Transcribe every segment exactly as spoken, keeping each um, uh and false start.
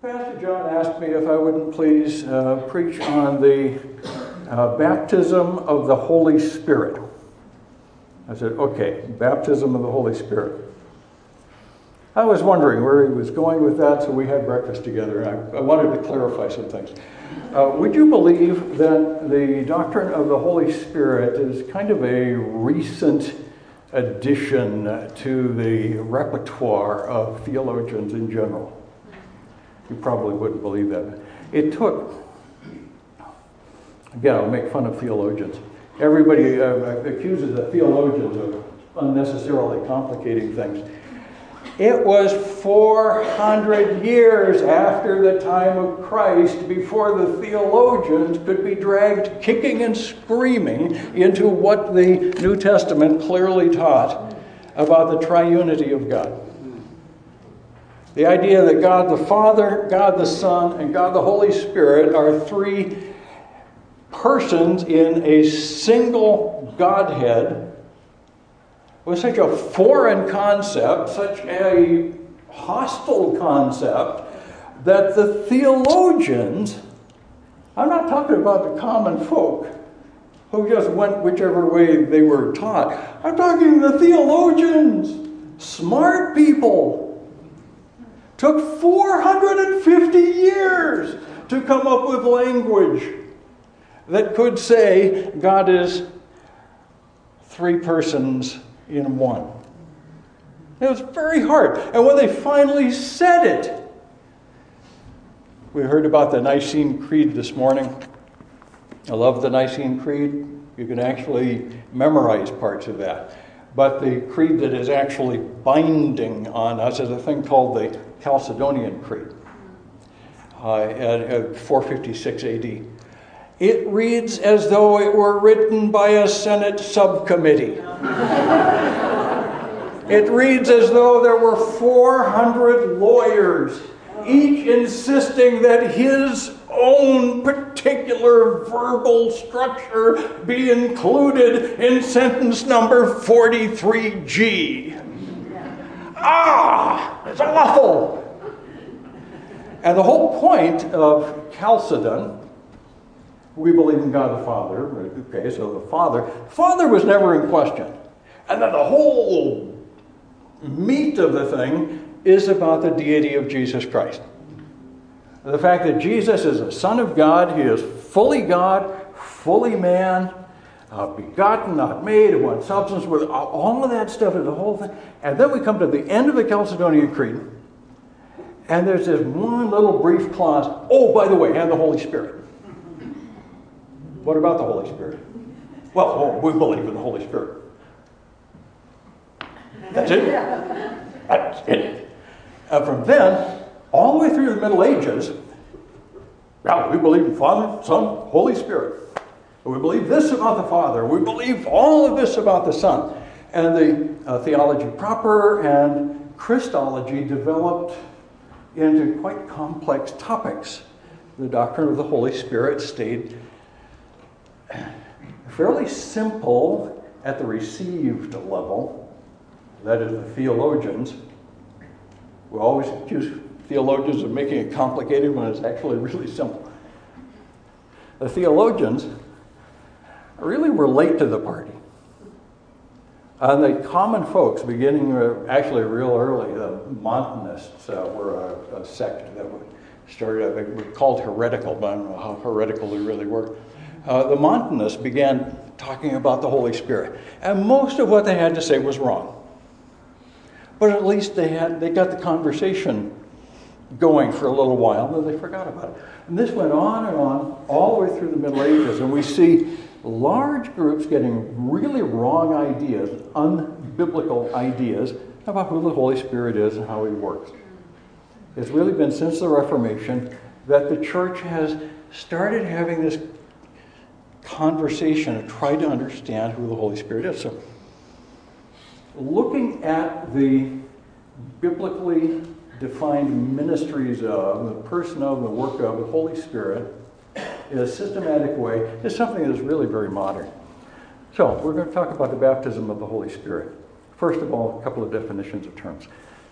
Pastor John asked me if I wouldn't please uh, preach on the uh, baptism of the Holy Spirit. I said, okay, baptism of the Holy Spirit. I was wondering where he was going with that, so we had breakfast together, and I, I wanted to clarify some things. Uh, would you believe that the doctrine of the Holy Spirit is kind of a recent addition to the repertoire of theologians in general? You probably wouldn't believe that. It took, again, I'll make fun of theologians. Everybody uh, accuses the theologians of unnecessarily complicating things. It was four hundred years after the time of Christ before the theologians could be dragged kicking and screaming into what the New Testament clearly taught about the triunity of God. The idea that God the Father, God the Son, and God the Holy Spirit are three persons in a single Godhead was such a foreign concept, such a hostile concept, that the theologians, I'm not talking about the common folk who just went whichever way they were taught. I'm talking the theologians, smart people, took four hundred fifty years to come up with language that could say God is three persons in one. It was very hard. And when they finally said it, we heard about the Nicene Creed this morning. I love the Nicene Creed. You can actually memorize parts of that. But the creed that is actually binding on us is a thing called the Chalcedonian Creed, uh, at four fifty-six A D. It reads as though it were written by a Senate subcommittee. It reads as though there were four hundred lawyers, each insisting that his own particular verbal structure be included in sentence number forty-three G. Ah, it's awful. And the whole point of Chalcedon, we believe in God the Father. Okay, so the Father. Father was never in question. And then the whole meat of the thing is about the deity of Jesus Christ. The fact that Jesus is the Son of God. He is fully God, fully man, uh, begotten, not made, of one substance, with all of that stuff is the whole thing. And then we come to the end of the Chalcedonian Creed, and there's this one little brief clause, oh, by the way, and the Holy Spirit. What about the Holy Spirit? Well, oh, we believe in the Holy Spirit. That's it. That's it. And from then, all the way through the Middle Ages, well, we believe in Father, Son, Holy Spirit. We believe this about the Father. We believe all of this about the Son. And the uh, theology proper and Christology developed into quite complex topics. The doctrine of the Holy Spirit stayed fairly simple at the received level. That is, the theologians. We always accuse theologians of making it complicated when it's actually really simple. The theologians really were late to the party. And the common folks, beginning uh, actually real early, the Montanists uh, were a, a sect that started, they were called heretical, but I don't know how heretical they really were. Uh, the Montanists began talking about the Holy Spirit. And most of what they had to say was wrong. But at least they had they got the conversation going for a little while, then they forgot about it. And this went on and on all the way through the Middle Ages, and we see large groups getting really wrong ideas, unbiblical ideas about who the Holy Spirit is and how he works. It's really been since the Reformation that the church has started having this conversation and try to understand who the Holy Spirit is. So, looking at the biblically defined ministries of, the person of, the work of the Holy Spirit in a systematic way is something that is really very modern. So, we're going to talk about the baptism of the Holy Spirit. First of all, a couple of definitions of terms.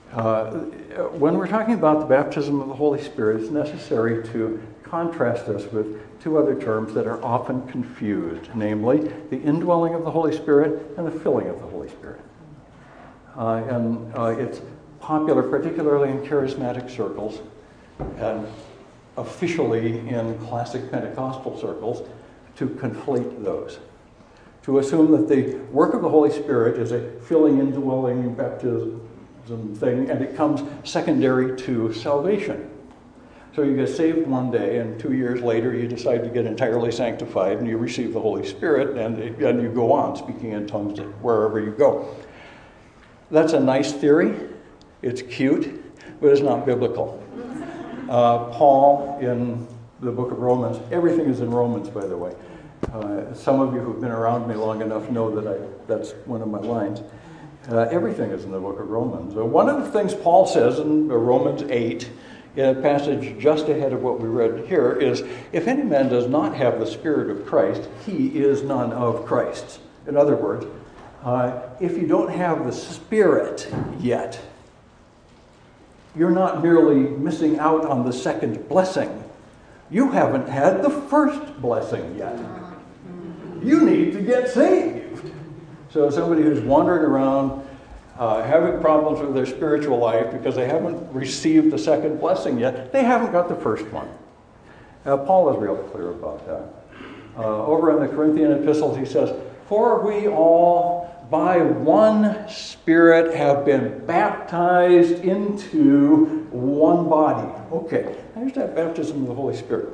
Uh, when we're talking about the baptism of the Holy Spirit, it's necessary to contrast this with two other terms that are often confused, namely the indwelling of the Holy Spirit and the filling of the Holy Spirit. Uh, and uh, it's popular, particularly in charismatic circles, and officially in classic Pentecostal circles, to conflate those. To assume that the work of the Holy Spirit is a filling, indwelling, baptism thing, and it comes secondary to salvation. So you get saved one day, and two years later you decide to get entirely sanctified, and you receive the Holy Spirit, and, and you go on speaking in tongues wherever you go. That's a nice theory. It's cute, but it's not biblical. Uh, Paul, in the book of Romans, everything is in Romans, by the way. Uh, some of you who've been around me long enough know that I, that's one of my lines. Uh, everything is in the book of Romans. Uh, one of the things Paul says in Romans eight, in a passage just ahead of what we read here, is, if any man does not have the Spirit of Christ, he is none of Christ. In other words, uh, if you don't have the Spirit yet, you're not merely missing out on the second blessing. You haven't had the first blessing yet. You need to get saved. So somebody who's wandering around uh, having problems with their spiritual life because they haven't received the second blessing yet, they haven't got the first one. Uh, Paul is real clear about that. Uh, over in the Corinthian epistles, he says, "For we all by one Spirit have been baptized into one body." Okay, there's that baptism of the Holy Spirit.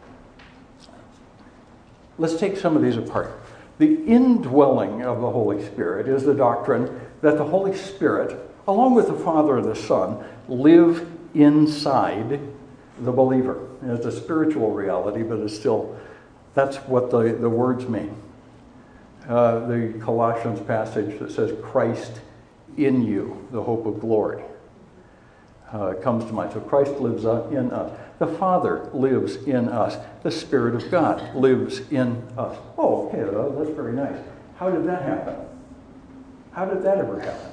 Let's take some of these apart. The indwelling of the Holy Spirit is the doctrine that the Holy Spirit, along with the Father and the Son, live inside the believer. And it's a spiritual reality, but it's still, that's what the, the words mean. Uh, the Colossians passage that says, "Christ in you, the hope of glory," uh, comes to mind. So Christ lives in us. The Father lives in us. The Spirit of God lives in us. Oh, okay, well, that's very nice. How did that happen? How did that ever happen?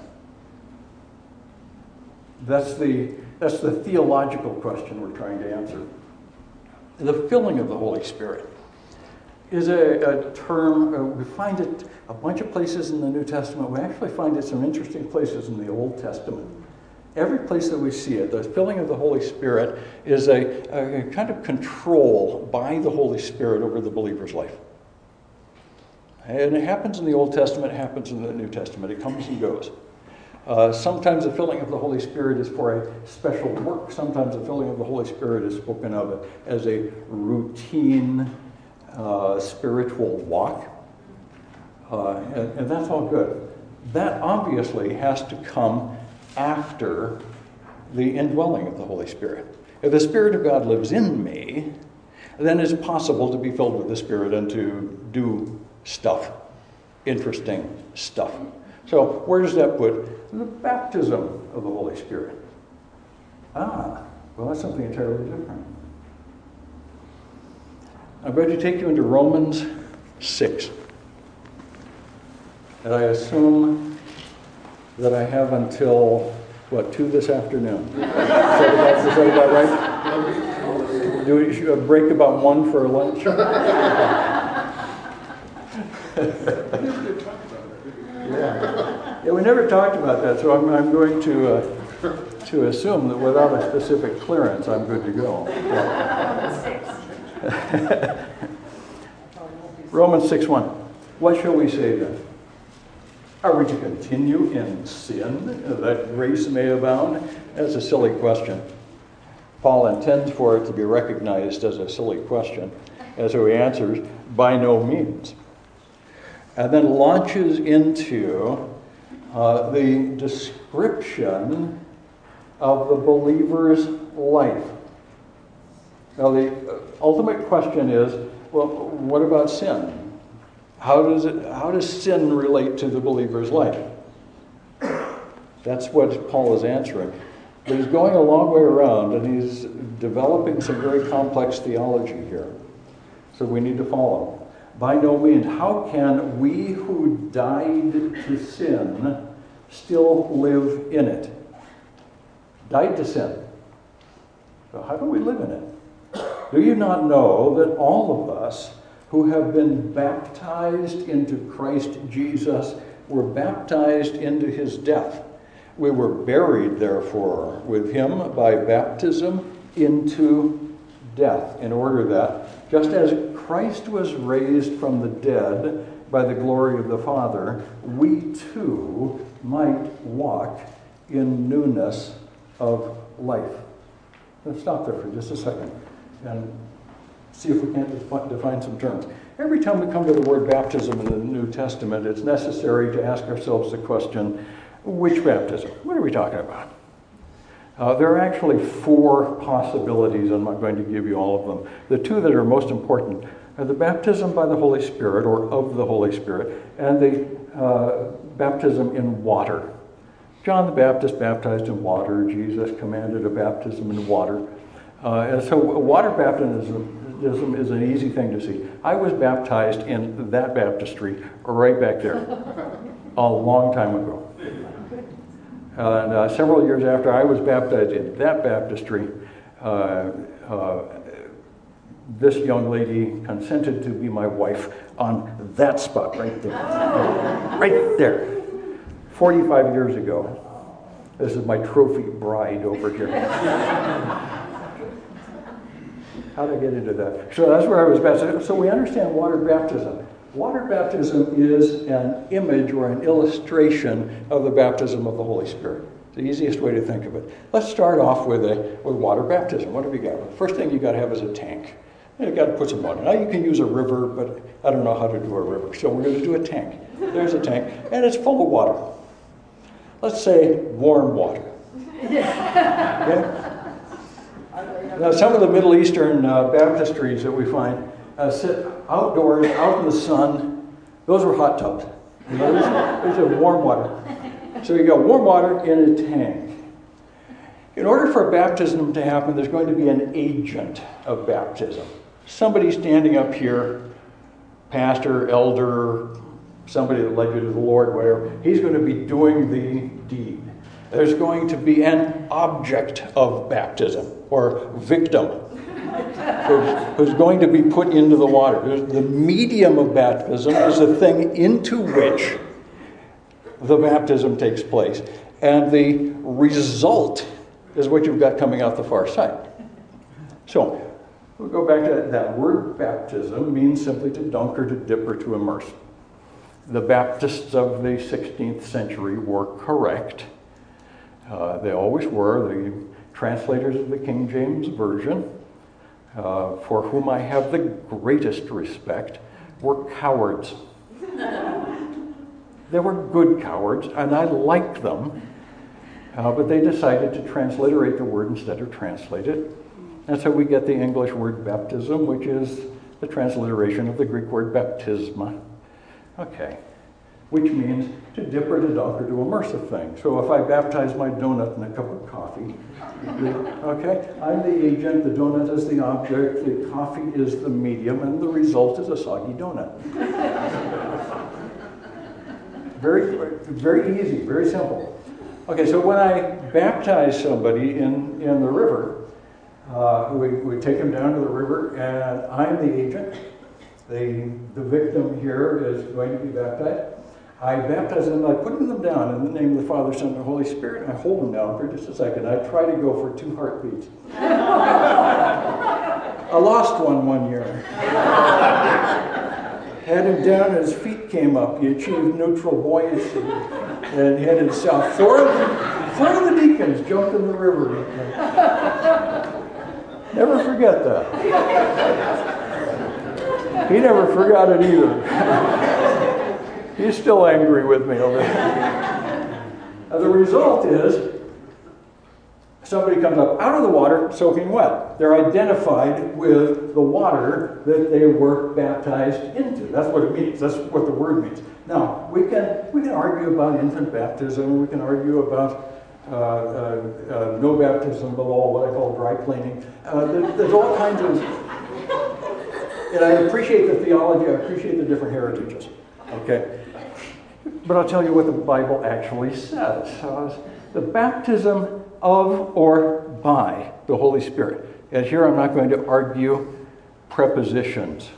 That's the, that's the theological question we're trying to answer. The filling of the Holy Spirit is a, a term, uh, we find it a bunch of places in the New Testament. We actually find it some interesting places in the Old Testament. Every place that we see it, the filling of the Holy Spirit is a, a kind of control by the Holy Spirit over the believer's life. And it happens in the Old Testament, it happens in the New Testament. It comes and goes. Uh, sometimes the filling of the Holy Spirit is for a special work. Sometimes the filling of the Holy Spirit is spoken of as a routine uh, spiritual walk. Uh, and, and that's all good. That obviously has to come after the indwelling of the Holy Spirit. If the Spirit of God lives in me, then it's possible to be filled with the Spirit and to do stuff, interesting stuff. So where does that put the baptism of the Holy Spirit? Ah, well, that's something entirely different. I'm going to take you into Romans six. And I assume that I have until, what, two this afternoon? Is that about, is that about right? Do we should a break about one for lunch? yeah. yeah, we never talked about that, so I'm, I'm going to uh, to assume that without a specific clearance, I'm good to go. Yeah. Romans six one. What shall we say then? Are we to continue in sin that grace may abound? That's a silly question. Paul intends for it to be recognized as a silly question, as so he answers, by no means. And then launches into uh, the description of the believer's life. Now the ultimate question is, well, what about sin? How does it? How does sin relate to the believer's life? That's what Paul is answering. But he's going a long way around, and he's developing some very complex theology here. So we need to follow. By no means, how can we who died to sin still live in it? died to sin. So how do we live in it? Do you not know that all of us who have been baptized into Christ Jesus were baptized into his death? We were buried, therefore, with him by baptism into death, in order that, just as Christ was raised from the dead by the glory of the Father, we too might walk in newness of life. Let's stop there for just a second and see if we can't defi- define some terms. Every time we come to the word baptism in the New Testament, it's necessary to ask ourselves the question, which baptism? What are we talking about? Uh, there are actually four possibilities. I'm not going to give you all of them. The two that are most important are the baptism by the Holy Spirit, or of the Holy Spirit, and the uh, baptism in water. John the Baptist baptized in water. Jesus commanded a baptism in water. Uh, and so water baptism is an easy thing to see. I was baptized in that baptistry right back there a long time ago. And uh, several years after I was baptized in that baptistry, uh, uh, this young lady consented to be my wife on that spot right there. Right there. forty-five years ago. This is my trophy bride over here. How did I get into that? So that's where I was baptized. So we understand water baptism. Water baptism is an image or an illustration of the baptism of the Holy Spirit. It's the easiest way to think of it. Let's start off with a with water baptism. What have you got? The first thing you got to have is a tank. You've got to put some water. Now you can use a river, but I don't know how to do a river. So we're going to do a tank. There's a tank, and it's full of water. Let's say warm water. Okay? Now some of the Middle Eastern uh, baptistries that we find uh, sit outdoors, out in the sun. Those were hot tubs. You know, there's, there's a warm water. So you got warm water in a tank. In order for baptism to happen, there's going to be an agent of baptism. Somebody standing up here, pastor, elder, somebody that led you to the Lord, whatever, he's going to be doing the deed. There's going to be an object of baptism, or victim, who's, who's going to be put into the water. The medium of baptism is the thing into which the baptism takes place. And the result is what you've got coming out the far side. So, we'll go back to that. That word baptism means simply to dunk or to dip or to immerse. The Baptists of the sixteenth century were correct. Uh, they always were. The translators of the King James Version, uh, for whom I have the greatest respect, were cowards. They were good cowards, and I liked them, uh, but they decided to transliterate the word instead of translate it. And so we get the English word baptism, which is the transliteration of the Greek word baptisma. Okay. Which means to dip or to dunk or to immerse a thing. So if I baptize my donut in a cup of coffee, okay, I'm the agent, the donut is the object, the coffee is the medium, and the result is a soggy donut. Very, very easy, very simple. Okay, so when I baptize somebody in, in the river, uh, we, we take them down to the river, and I'm the agent. The, the victim here is going to be baptized. I baptize them by putting them down in the name of the Father, Son, and the Holy Spirit, and I hold them down for just a second. I try to go for two heartbeats. I lost one one year. Had him down and his feet came up. He achieved neutral buoyancy and headed south. Four of the, four of the deacons jumped in the river. Never forget that. He never forgot it either. He's still angry with me over there. Uh, the result is somebody comes up out of the water soaking wet. They're identified with the water that they were baptized into. That's what it means. That's what the word means. Now, we can we can argue about infant baptism. We can argue about uh, uh, uh, no baptism below, what I call dry cleaning. Uh, there, there's all kinds of... And I appreciate the theology. I appreciate the different heritages. Okay? But I'll tell you what the Bible actually says. Uh, the baptism of or by the Holy Spirit. And here I'm not going to argue prepositions.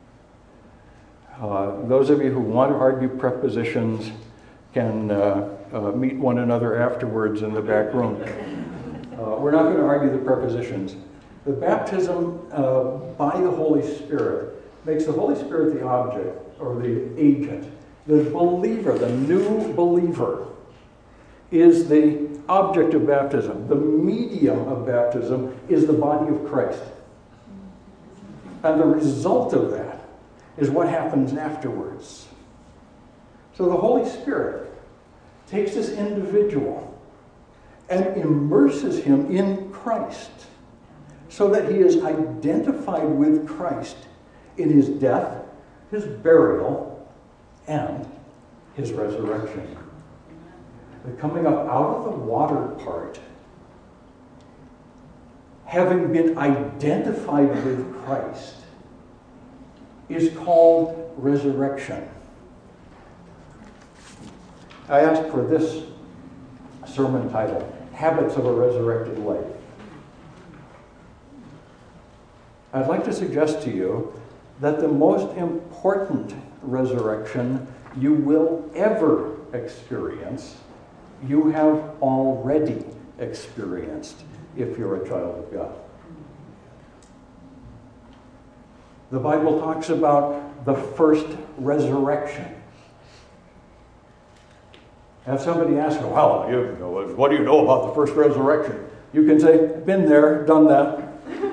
Uh, those of you who want to argue prepositions can uh, uh, meet one another afterwards in the back room. Uh, we're not going to argue the prepositions. The baptism uh, by the Holy Spirit makes the Holy Spirit the object or the agent. The believer, the new believer, is the object of baptism. The medium of baptism is the body of Christ. And the result of that is what happens afterwards. So the Holy Spirit takes this individual and immerses him in Christ so that he is identified with Christ in his death, his burial, and his resurrection. The coming up out of the water part, having been identified with Christ, is called resurrection. I asked for this sermon title, Habits of a Resurrected Life. I'd like to suggest to you that the most important resurrection you will ever experience, you have already experienced if you're a child of God. The Bible talks about the first resurrection. Have somebody ask you, well, you know, what do you know about the first resurrection? You can say, been there, done that.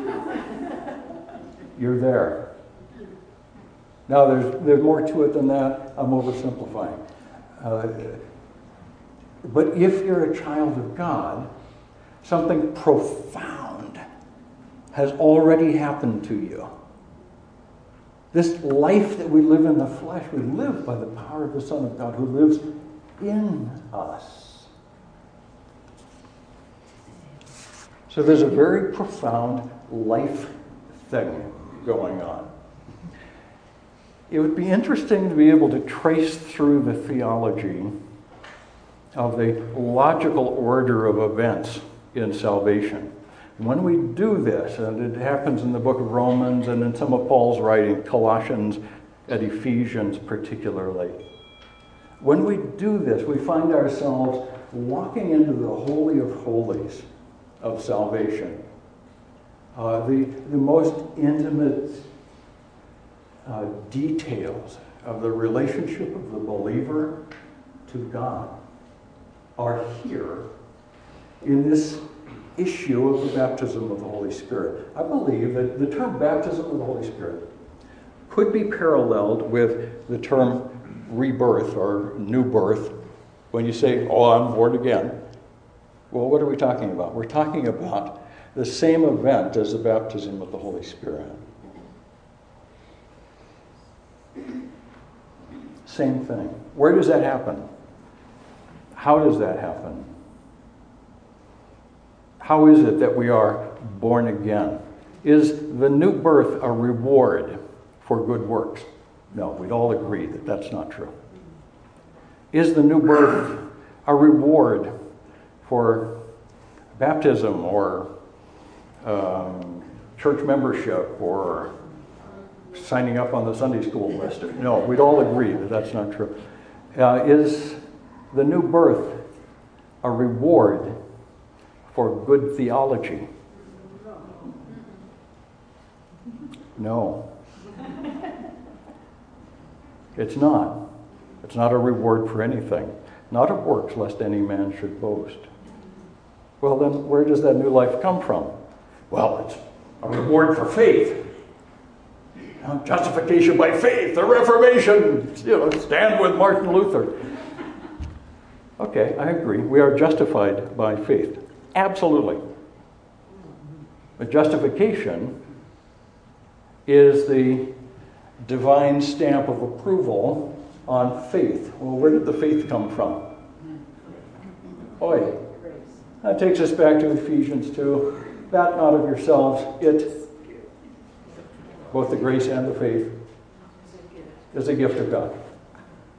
You're there. Now, there's, there's more to it than that. I'm oversimplifying. Uh, but if you're a child of God, something profound has already happened to you. This life that we live in the flesh, we live by the power of the Son of God who lives in us. So there's a very profound life thing going on. It would be interesting to be able to trace through the theology of the logical order of events in salvation. When we do this, and it happens in the book of Romans and in some of Paul's writing, Colossians and Ephesians particularly, when we do this, we find ourselves walking into the Holy of Holies of salvation. Uh, the, the most intimate uh, details of the relationship of the believer to God are here in this issue of the baptism of the Holy Spirit. I believe that the term baptism of the Holy Spirit could be paralleled with the term rebirth or new birth. When you say, oh, I'm born again. Well, what are we talking about? We're talking about the same event as the baptism of the Holy Spirit. Same thing. Where does that happen? How does that happen? How is it that we are born again? Is the new birth a reward for good works? No, we'd all agree that that's not true. Is the new birth a reward for baptism or um, church membership or signing up on the Sunday school list? No, we'd all agree that that's not true. Uh, is the new birth a reward for good theology? No. It's not. It's not a reward for anything. Not of works, lest any man should boast. Well, then, where does that new life come from? Well, it's a reward for faith. You know, justification by faith, the Reformation, you know, stand with Martin Luther. Okay, I agree. We are justified by faith. Absolutely. But justification is the divine stamp of approval on faith. Well, where did the faith come from? Oi. That takes us back to Ephesians two. That not of yourselves, it, both the grace and the faith, is a gift of God.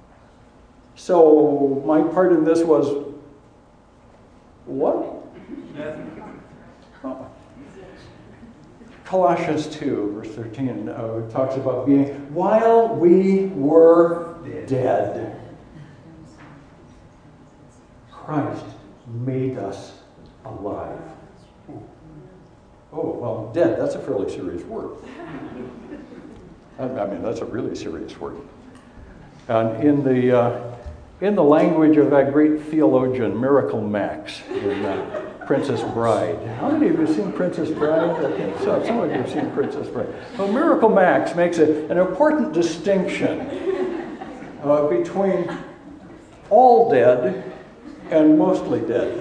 So my part in this was, what? Oh. Colossians two, verse thirteen, uh, talks about being, while we were dead, Christ made us alive. Oh, well, dead, that's a fairly serious word. I mean, that's a really serious word. And in the, uh, in the language of that great theologian, Miracle Max, in uh, Princess Bride. How many of you have seen Princess Bride? I think so. Some of you have seen Princess Bride. Well, Miracle Max makes a, an important distinction uh, between all dead and mostly dead.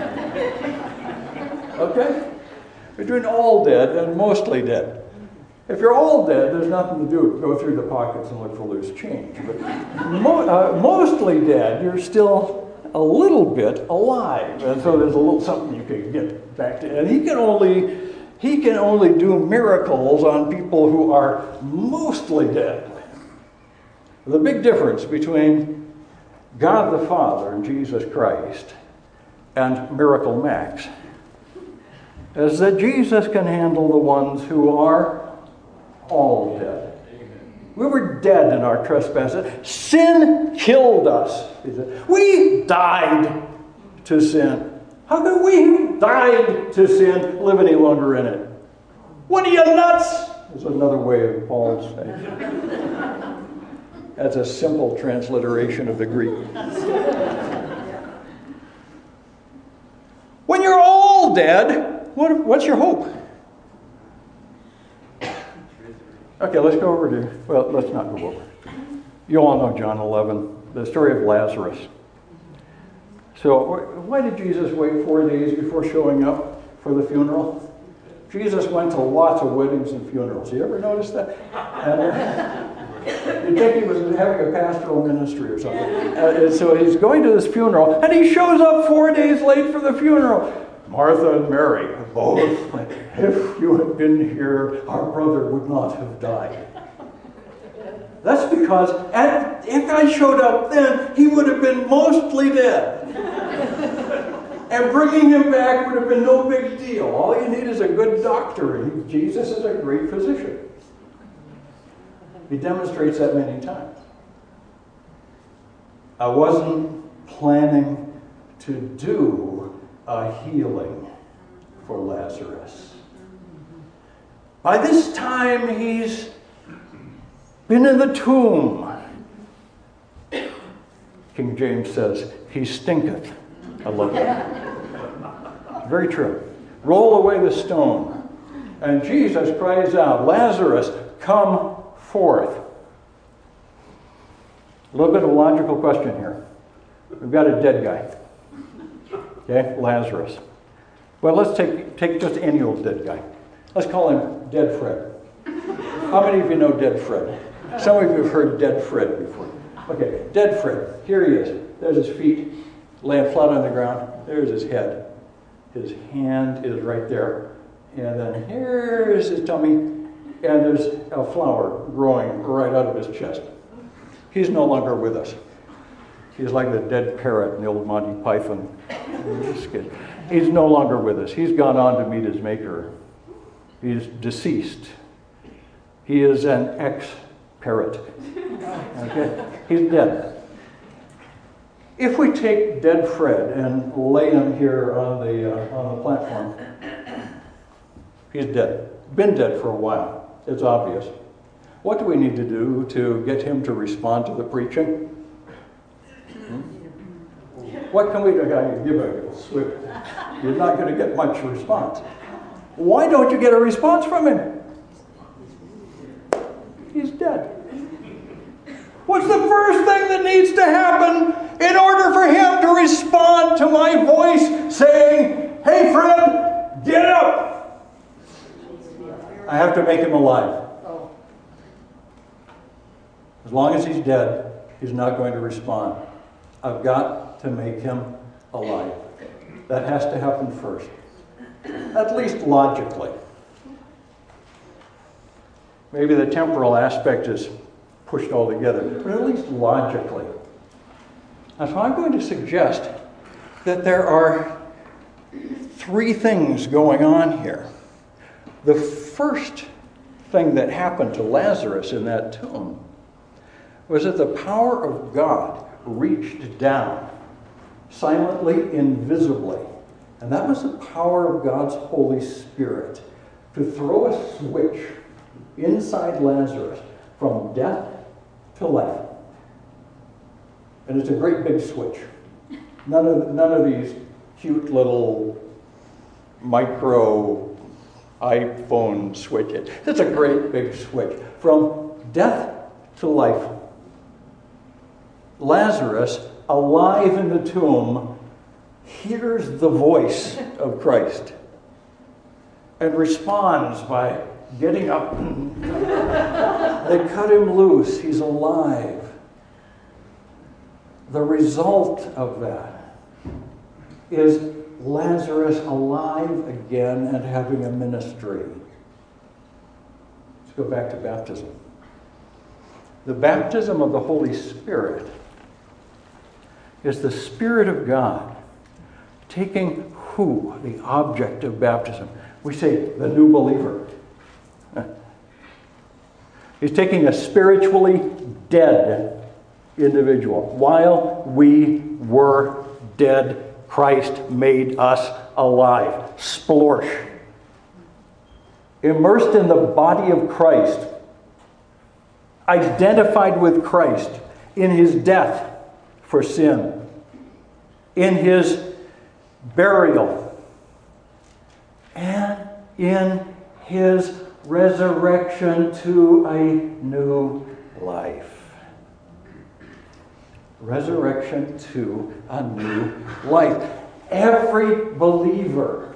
Okay? Between all dead and mostly dead. If you're all dead, there's nothing to do but go through the pockets and look for loose change. But mo- uh, mostly dead, you're still a little bit alive. And so there's a little something you can get back to. And he can only he can only do miracles on people who are mostly dead. The big difference between God the Father and Jesus Christ and Miracle Max is that Jesus can handle the ones who are all dead. We were dead in our trespasses. Sin killed us. We died to sin. How can we who died to sin live any longer in it? What are you, nuts? Is another way of Paul saying. That's a simple transliteration of the Greek. When you're all dead, What, what's your hope? Okay, let's go over to, well, let's not go over. You all know John eleven, the story of Lazarus. So why did Jesus wait four days before showing up for the funeral? Jesus went to lots of weddings and funerals. You ever notice that? You'd think he was having a pastoral ministry or something. Uh, so he's going to this funeral, and he shows up four days late for the funeral. Martha and Mary both, if you had been here, our brother would not have died. That's because at, if I showed up then, he would have been mostly dead. And bringing him back would have been no big deal. All you need is a good doctor, and Jesus is a great physician. He demonstrates that many times. I wasn't planning to do a healing for Lazarus. By this time, he's been in the tomb. King James says, he stinketh. I love that. It's very true. Roll away the stone. And Jesus cries out, Lazarus, come forth. A little bit of a logical question here. We've got a dead guy. Okay, Lazarus. Well, let's take, take just any old dead guy. Let's call him Dead Fred. How many of you know Dead Fred? Some of you have heard Dead Fred before. Okay, Dead Fred. Here he is. There's his feet laying flat on the ground. There's his head. His hand is right there. And then here's his tummy. And there's a flower growing right out of his chest. He's no longer with us. He's like the dead parrot in the old Monty Python. He's no longer with us. He's gone on to meet his maker. He's deceased. He is an ex-parrot. Okay? He's dead. If we take dead Fred and lay him here on the uh, on the platform, he's dead. Been dead for a while. It's obvious. What do we need to do to get him to respond to the preaching? Hmm? What can we do? I give a swift. You're not going to get much response. Why don't you get a response from him? He's dead. What's the first thing that needs to happen in order for him to respond to my voice saying, hey, Fred, get up? I have to make him alive. As long as he's dead, he's not going to respond. I've got to make him alive. That has to happen first. At least logically. Maybe the temporal aspect is pushed all together, but at least logically. And so I'm going to suggest that there are three things going on here. The first thing that happened to Lazarus in that tomb was that the power of God reached down silently, invisibly. And that was the power of God's Holy Spirit to throw a switch inside Lazarus from death to life. And it's a great big switch. None of, none of these cute little micro iPhone switches. It's a great big switch. From death to life. Lazarus, alive in the tomb, hears the voice of Christ and responds by getting up. They cut him loose. He's alive. The result of that is Lazarus alive again and having a ministry. Let's go back to baptism. The baptism of the Holy Spirit is the Spirit of God taking who? The object of baptism. We say the new believer. He's taking a spiritually dead individual. While we were dead, Christ made us alive. Splorsh. Immersed in the body of Christ. Identified with Christ in his death for sin. In his burial. And in his resurrection to a new life. Resurrection to a new life. Every believer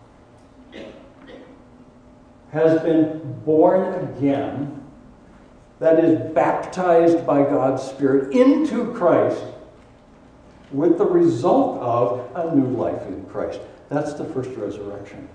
has been born again, that is baptized by God's Spirit into Christ, with the result of a new life in Christ. That's the first resurrection.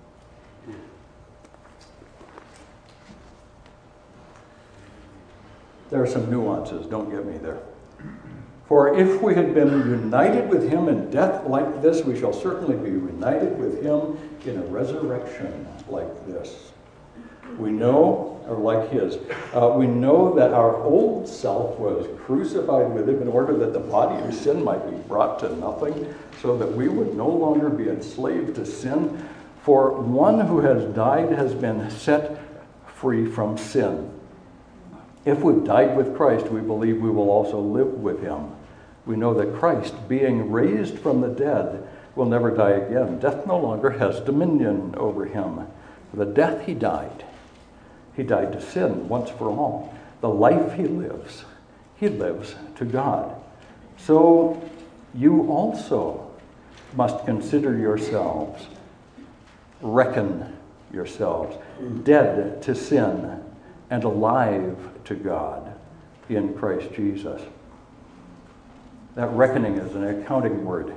There are some nuances, don't get me there. For if we had been united with him in death like this, we shall certainly be united with him in a resurrection like this. We know, or like his, uh, we know that our old self was crucified with him in order that the body of sin might be brought to nothing, so that we would no longer be enslaved to sin. For one who has died has been set free from sin. If we've died with Christ, we believe we will also live with him. We know that Christ, being raised from the dead, will never die again. Death no longer has dominion over him. For the death he died, he died to sin once for all. The life he lives, he lives to God. So you also must consider yourselves, reckon yourselves, dead to sin and alive to God in Christ Jesus. That reckoning is an accounting word.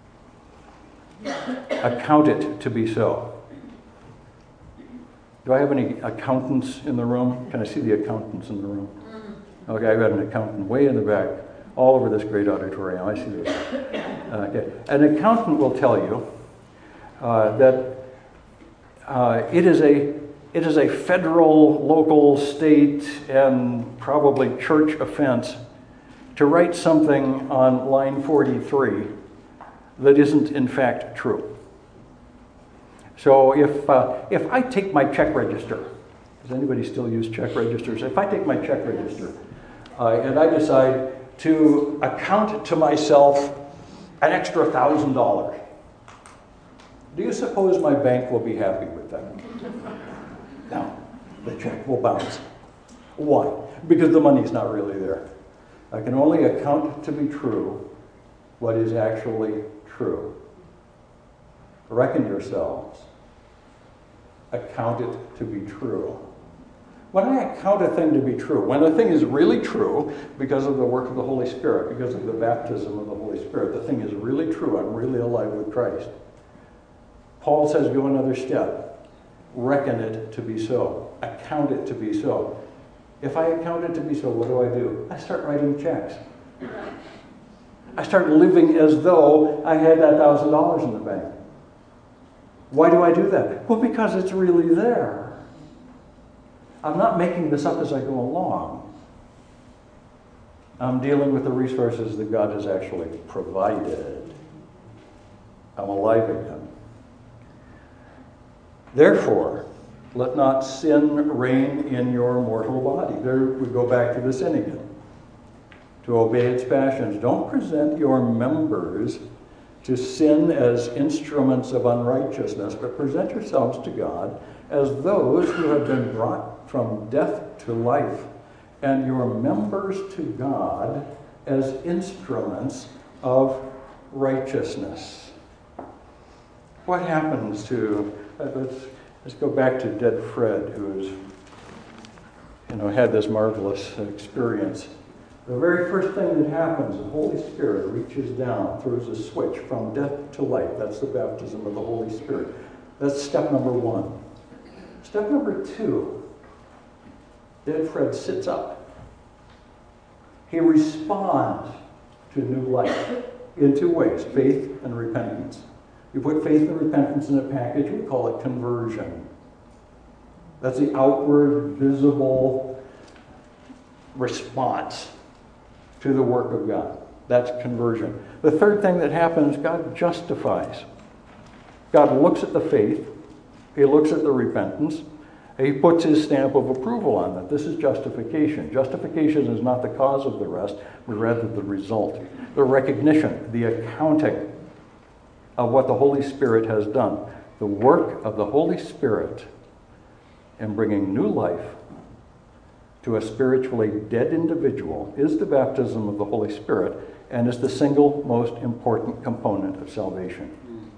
Account it to be so. Do I have any accountants in the room? Can I see the accountants in the room? Okay, I've got an accountant way in the back, all over this great auditorium. I see this. Okay. An accountant will tell you uh, that uh, it is a It is a federal, local, state, and probably church offense to write something on line forty-three that isn't in fact true. So if uh, if I take my check register, does anybody still use check registers? If I take my check register uh, and I decide to account to myself an extra thousand dollars, do you suppose my bank will be happy with that? No, the check will bounce. Why? Because the money's not really there. I can only account to be true what is actually true. Reckon yourselves. Account it to be true. When I account a thing to be true, when a thing is really true because of the work of the Holy Spirit, because of the baptism of the Holy Spirit, the thing is really true. I'm really alive with Christ. Paul says, go another step. Reckon it to be so. Account it to be so. If I account it to be so, what do I do? I start writing checks. I start living as though I had that thousand dollars in the bank. Why do I do that? Well, because it's really there. I'm not making this up as I go along. I'm dealing with the resources that God has actually provided. I'm alive again. Therefore, let not sin reign in your mortal body. There we go back to the sin again. To obey its passions. Don't present your members to sin as instruments of unrighteousness, but present yourselves to God as those who have been brought from death to life, and your members to God as instruments of righteousness. What happens to, let's, let's go back to dead Fred, who's, you know, had this marvelous experience. The very first thing that happens, the Holy Spirit reaches down, throws a switch from death to life. That's the baptism of the Holy Spirit. That's step number one. Step number two, dead Fred sits up. He responds to new life in two ways, faith and repentance. You put faith and repentance in a package, we call it conversion. That's the outward, visible response to the work of God. That's conversion. The third thing that happens, God justifies. God looks at the faith, he looks at the repentance, and he puts his stamp of approval on it. This is justification. Justification is not the cause of the rest, but rather the result. The recognition, the accounting of what the Holy Spirit has done. The work of the Holy Spirit in bringing new life to a spiritually dead individual is the baptism of the Holy Spirit, and is the single most important component of salvation.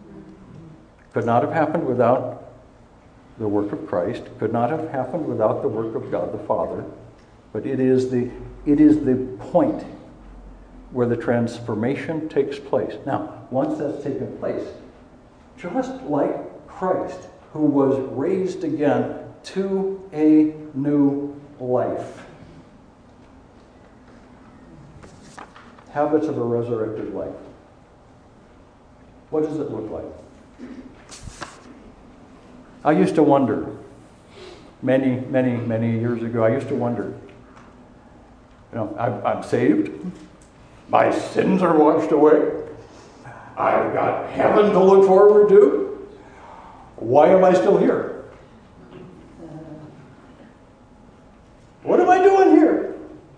Could not have happened without the work of Christ, could not have happened without the work of God the Father, but it is the, it is the point where the transformation takes place. Now, once that's taken place, just like Christ, who was raised again to a new life. Habits of a resurrected life. What does it look like? I used to wonder, many, many, many years ago, I used to wonder, you know, I'm, I'm saved, my sins are washed away, I've got heaven to look forward to, why am I still here? What am I doing here?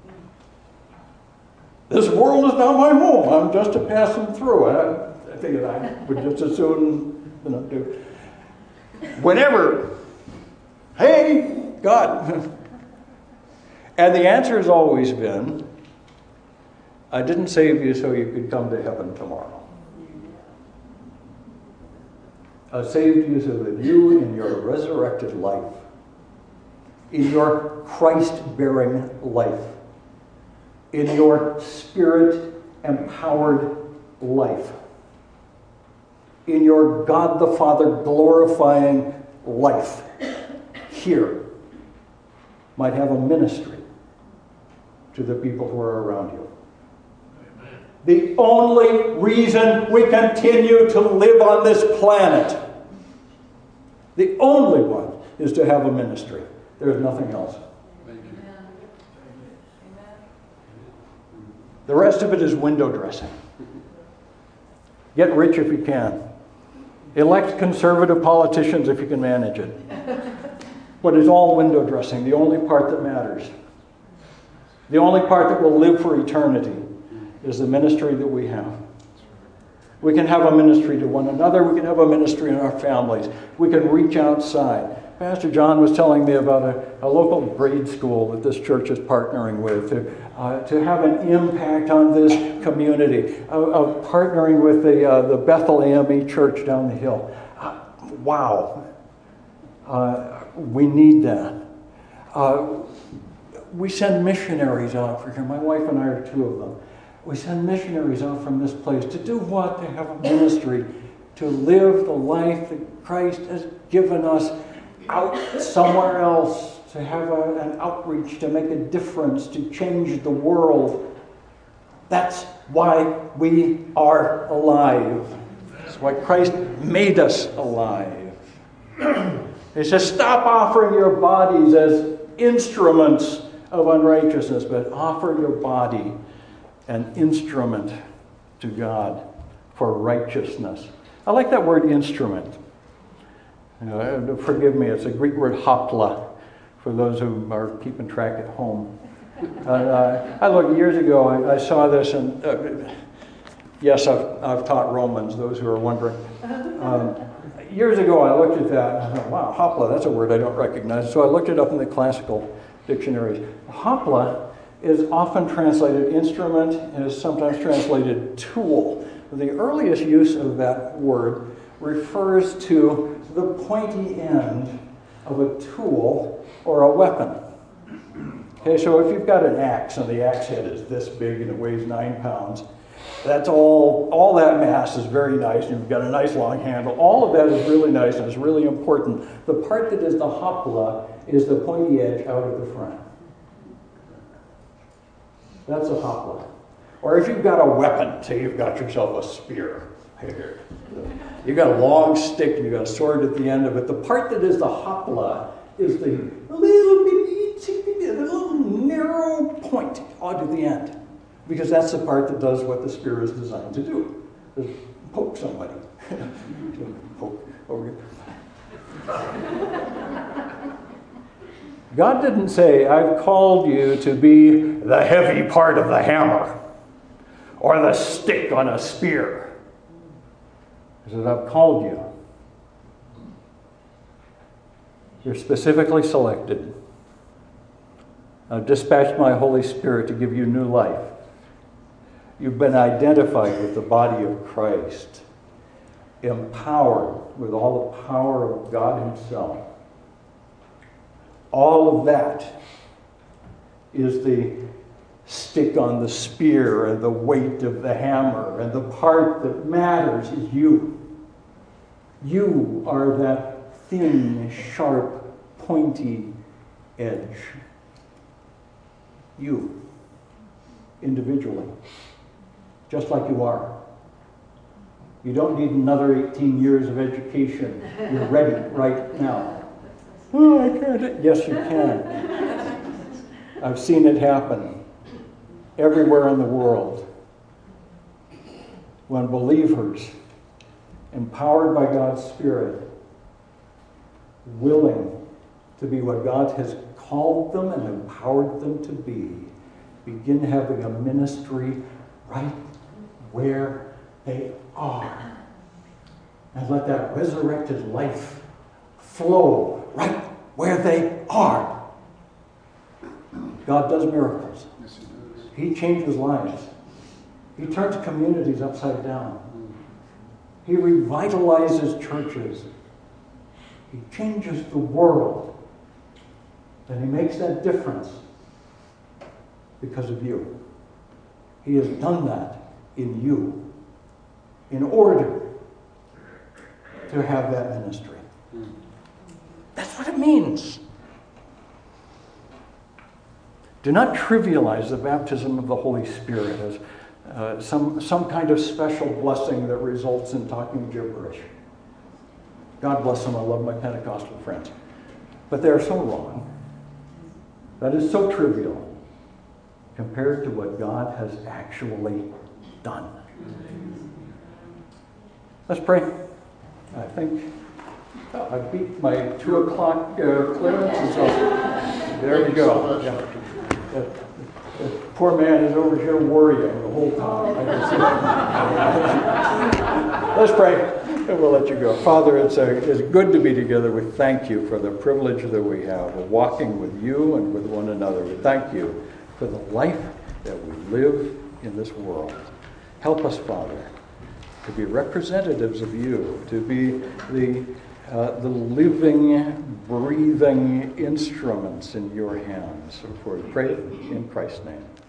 This world is not my home. I'm just a passing through. I, I think I would just as soon, you know, do whenever. Hey, God. And the answer has always been, I didn't save you so you could come to heaven tomorrow. I saved you so that you, in your resurrected life, in your Christ-bearing life, in your Spirit-empowered life, in your God the Father glorifying life, here, might have a ministry to the people who are around you. Amen. The only reason we continue to live on this planet, the only one, is to have a ministry. There's nothing else. Amen. The rest of it is window dressing. Get rich if you can. Elect conservative politicians if you can manage it. But it's all window dressing, the only part that matters. The only part that will live for eternity is the ministry that we have. We can have a ministry to one another. We can have a ministry in our families. We can reach outside. Pastor John was telling me about a, a local grade school that this church is partnering with to, uh, to have an impact on this community, of, of partnering with the, uh, the Bethel A M E church down the hill. Uh, wow. Uh, we need that. Uh, we send missionaries out for here. My wife and I are two of them. We send missionaries out from this place to do what? To have a ministry, to live the life that Christ has given us out somewhere else, to have a, an outreach, to make a difference, to change the world. That's why we are alive. That's why Christ made us alive. He says, stop offering your bodies as instruments of unrighteousness, but offer your body an instrument to God for righteousness. I like that word instrument. You know, forgive me, it's a Greek word hopla, for those who are keeping track at home. Uh, uh, I looked years ago, I, I saw this, and uh, yes, I've, I've taught Romans, those who are wondering. Um, years ago, I looked at that, and I thought, wow, hopla, that's a word I don't recognize. So I looked it up in the classical dictionaries. Hopla is often translated instrument and is sometimes translated tool. The earliest use of that word refers to the pointy end of a tool or a weapon. Okay, so if you've got an axe and the axe head is this big and it weighs nine pounds, that's all, all that mass is very nice, and you've got a nice long handle. All of that is really nice and it's really important. The part that is the hopla is the pointy edge out of the front. That's a hopla. Or if you've got a weapon, say you've got yourself a spear. Here. You've got a long stick and you've got a sword at the end of it. The part that is the hopla is the little bitty, the little narrow point onto the end. Because that's the part that does what the spear is designed to do. Is poke somebody. Poke over here. God didn't say, I've called you to be the heavy part of the hammer or the stick on a spear. He said, I've called you. You're specifically selected. I've dispatched my Holy Spirit to give you new life. You've been identified with the body of Christ, empowered with all the power of God Himself. All of that is the stick on the spear and the weight of the hammer, and the part that matters is you. You are that thin, sharp, pointy edge. You, individually, just like you are. You don't need another eighteen years of education. You're ready right now. Oh, I can't. Yes, you can. I've seen it happen everywhere in the world. When believers, empowered by God's Spirit, willing to be what God has called them and empowered them to be, begin having a ministry right where they are. And let that resurrected life flow right where they are. God does miracles. He changes lives. He turns communities upside down. He revitalizes churches. He changes the world. And He makes that difference because of you. He has done that in you in order to have that ministry. That's what it means. Do not trivialize the baptism of the Holy Spirit as uh, some, some kind of special blessing that results in talking gibberish. God bless them, I love my Pentecostal friends. But they are so wrong. That is so trivial compared to what God has actually done. Let's pray. I think oh, I beat my two o'clock uh, clearance. And so there you go. Yeah. The, the poor man is over here worrying the whole time. I can see. Let's pray, and we'll let you go. Father, it's, a, it's good to be together. We thank you for the privilege that we have of walking with you and with one another. We thank you for the life that we live in this world. Help us, Father, to be representatives of you, to be the Uh, the living, breathing instruments in your hands. So we pray in Christ's name.